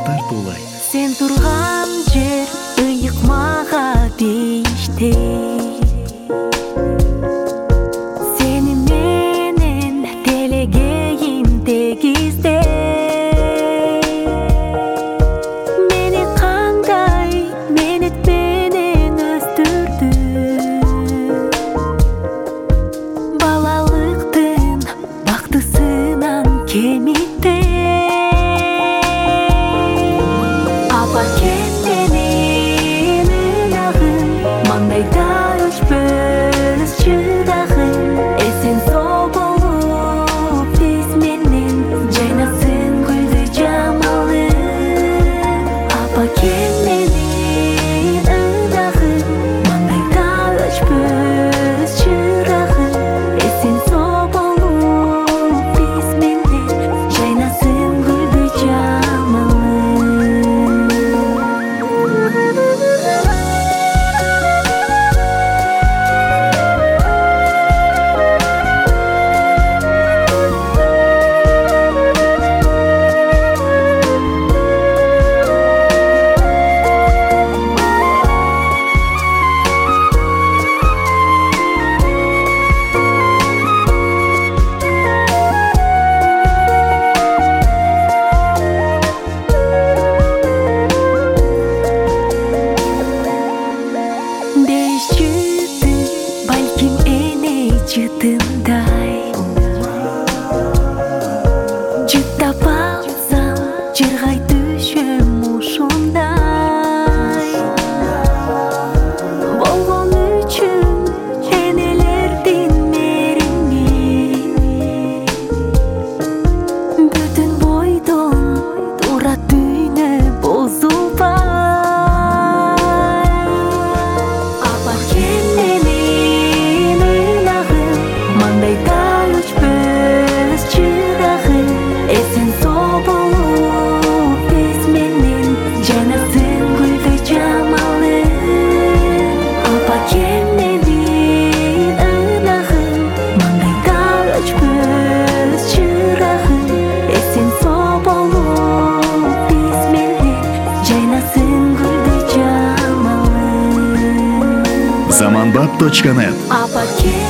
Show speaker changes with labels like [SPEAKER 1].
[SPEAKER 1] тартуулайт.
[SPEAKER 2] Сен турган жер ыйык мага дейишти. Сени менен телегейин тегизде. Мени кандай менет менен өстүрдү. Балалыктын бактысынан кемитте. Апа кетменин ынагын, маңдайда өчпөс чыдагын. Эсен соо болуп биз менен жайнасын гүлдү жамалым. Апа кетменин ынагын, маңдайда өчпөс чыдагын. Эсен соо болуп биз менен жайнасын гүлдү жамалым. Беш жыты, балким эне жытындай. Жыттап алсам, жыргай түшөм ушундай. Болгон үчүн энелердин мерими. Бүтүн бойдон турат дүйнө бозулбай. Апа кетменин ынагын, маңдайда өчпөс чыдагын. Эсен соо болуп биз менен жайнасын гүлдү жамалым. Апа кетменин ынагын, маңдайда өчпөс чыдагын. Эсен соо болуп биз менен жайнасын гүлдү жамалым.
[SPEAKER 1] Zamanbap.net
[SPEAKER 2] Апа